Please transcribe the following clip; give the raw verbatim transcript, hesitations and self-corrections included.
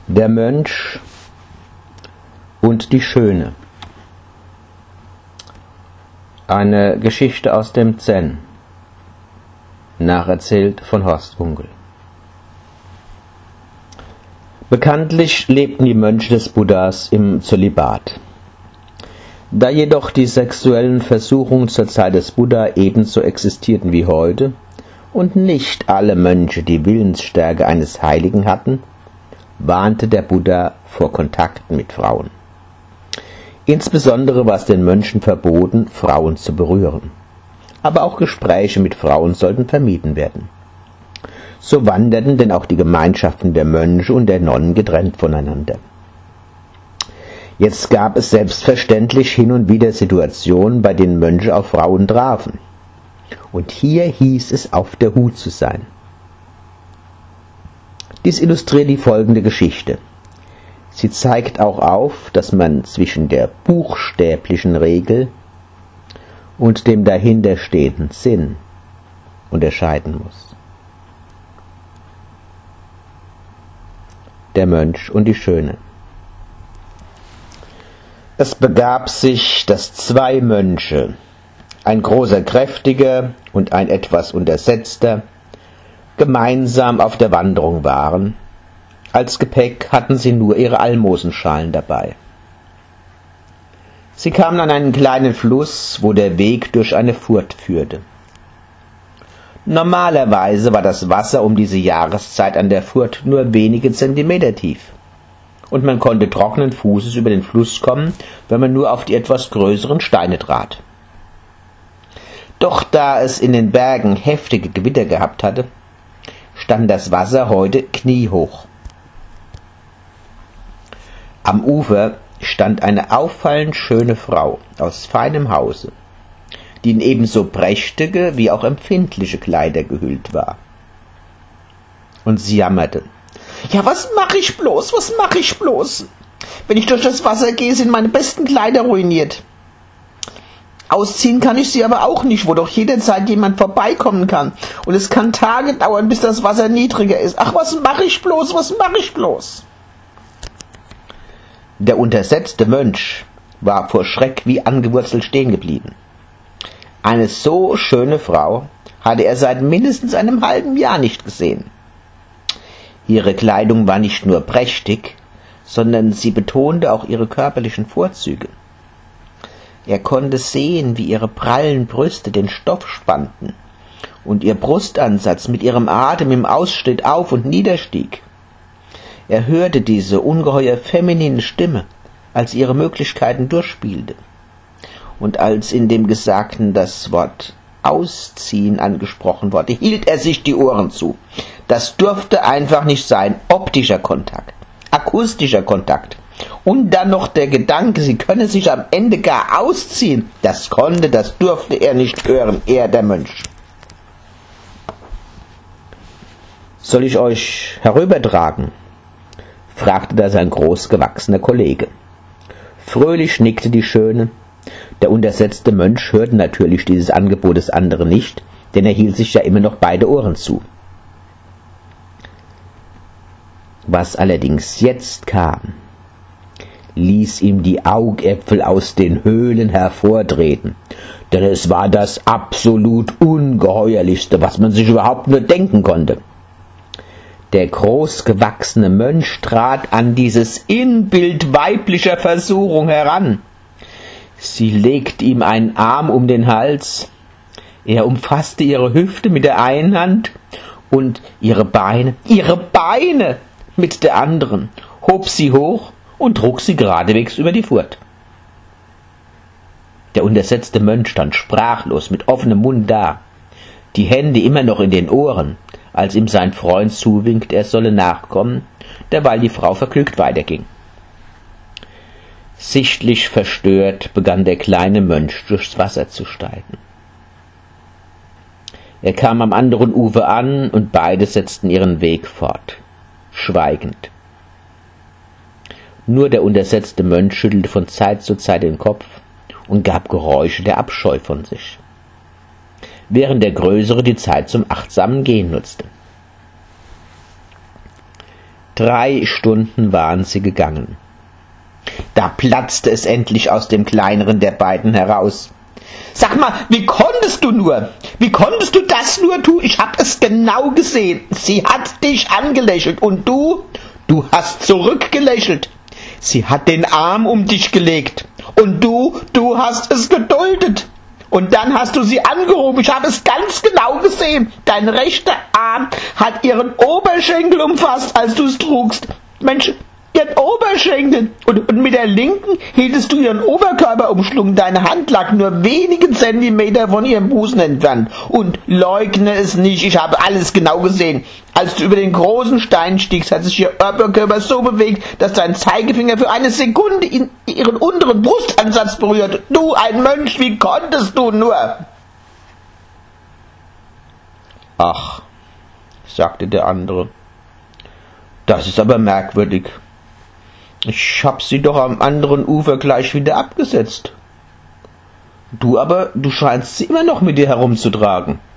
Der Mönch und die Schöne. Eine Geschichte aus dem Zen, nacherzählt von Horst Ungel. Bekanntlich lebten die Mönche des Buddhas im Zölibat. Da jedoch die sexuellen Versuchungen zur Zeit des Buddha ebenso existierten wie heute und nicht alle Mönche die Willensstärke eines Heiligen hatten, warnte der Buddha vor Kontakten mit Frauen. Insbesondere war es den Mönchen verboten, Frauen zu berühren. Aber auch Gespräche mit Frauen sollten vermieden werden. So wanderten denn auch die Gemeinschaften der Mönche und der Nonnen getrennt voneinander. Jetzt gab es selbstverständlich hin und wieder Situationen, bei denen Mönche auf Frauen trafen. Und hier hieß es, auf der Hut zu sein. Dies illustriert die folgende Geschichte. Sie zeigt auch auf, dass man zwischen der buchstäblichen Regel und dem dahinterstehenden Sinn unterscheiden muss. Der Mönch und die Schöne. Es begab sich, dass zwei Mönche, ein großer Kräftiger und ein etwas Untersetzter, gemeinsam auf der Wanderung waren. Als Gepäck hatten sie nur ihre Almosenschalen dabei. Sie kamen an einen kleinen Fluss, wo der Weg durch eine Furt führte. Normalerweise war das Wasser um diese Jahreszeit an der Furt nur wenige Zentimeter tief, und man konnte trockenen Fußes über den Fluss kommen, wenn man nur auf die etwas größeren Steine trat. Doch da es in den Bergen heftige Gewitter gehabt hatte, stand das Wasser heute kniehoch. Am Ufer stand eine auffallend schöne Frau aus feinem Hause, die in ebenso prächtige wie auch empfindliche Kleider gehüllt war. Und sie jammerte: »Ja, was mache ich bloß, was mache ich bloß? Wenn ich durch das Wasser gehe, sind meine besten Kleider ruiniert. Ausziehen kann ich sie aber auch nicht, wo doch jederzeit jemand vorbeikommen kann. Und es kann Tage dauern, bis das Wasser niedriger ist. Ach, was mache ich bloß, was mache ich bloß?« Der untersetzte Mönch war vor Schreck wie angewurzelt stehen geblieben. Eine so schöne Frau hatte er seit mindestens einem halben Jahr nicht gesehen. Ihre Kleidung war nicht nur prächtig, sondern sie betonte auch ihre körperlichen Vorzüge. Er konnte sehen, wie ihre prallen Brüste den Stoff spannten und ihr Brustansatz mit ihrem Atem im Ausschnitt auf und niederstieg. Er hörte diese ungeheuer feminine Stimme, als ihre Möglichkeiten durchspielte. Und als in dem Gesagten das Wort Ausziehen angesprochen wurde, hielt er sich die Ohren zu. Das durfte einfach nicht sein. Optischer Kontakt, akustischer Kontakt. Und dann noch der Gedanke, sie könne sich am Ende gar ausziehen. Das konnte, das durfte er nicht hören, er, der Mönch. »Soll ich euch herübertragen?« fragte da sein großgewachsener Kollege. Fröhlich nickte die Schöne. Der untersetzte Mönch hörte natürlich dieses Angebot des anderen nicht, denn er hielt sich ja immer noch beide Ohren zu. Was allerdings jetzt kam, ließ ihm die Augäpfel aus den Höhlen hervortreten, denn es war das absolut Ungeheuerlichste, was man sich überhaupt nur denken konnte. Der großgewachsene Mönch trat an dieses Inbild weiblicher Versuchung heran. Sie legte ihm einen Arm um den Hals, er umfasste ihre Hüfte mit der einen Hand und ihre Beine, ihre Beine mit der anderen, hob sie hoch und trug sie geradewegs über die Furt. Der untersetzte Mönch stand sprachlos mit offenem Mund da, die Hände immer noch in den Ohren, als ihm sein Freund zuwinkte, er solle nachkommen, derweil die Frau vergnügt weiterging. Sichtlich verstört begann der kleine Mönch durchs Wasser zu steigen. Er kam am anderen Ufer an und beide setzten ihren Weg fort, schweigend. Nur der untersetzte Mönch schüttelte von Zeit zu Zeit den Kopf und gab Geräusche der Abscheu von sich, während der Größere die Zeit zum achtsamen Gehen nutzte. Drei Stunden waren sie gegangen. Da platzte es endlich aus dem kleineren der beiden heraus. »Sag mal, wie konntest du nur? Wie konntest du das nur tun? Ich hab es genau gesehen. Sie hat dich angelächelt und du, du hast zurückgelächelt. Sie hat den Arm um dich gelegt und du, du hast es geduldet. Und dann hast du sie angerufen. Ich habe es ganz genau gesehen. Dein rechter Arm hat ihren Oberschenkel umfasst, als du es trugst. Mensch, ihren Oberschenkel. Und, und mit der linken hieltest du ihren Oberkörper umschlungen. Deine Hand lag nur wenige Zentimeter von ihrem Busen entfernt. Und leugne es nicht, ich habe alles genau gesehen. Als du über den großen Stein stiegst, hat sich ihr Oberkörper so bewegt, dass dein Zeigefinger für eine Sekunde in ihren unteren Brustansatz berührte. Du, ein Mönch, wie konntest du nur? Ach, sagte der andere, das ist aber merkwürdig. Ich hab sie doch am anderen Ufer gleich wieder abgesetzt. Du aber, du scheinst sie immer noch mit dir herumzutragen.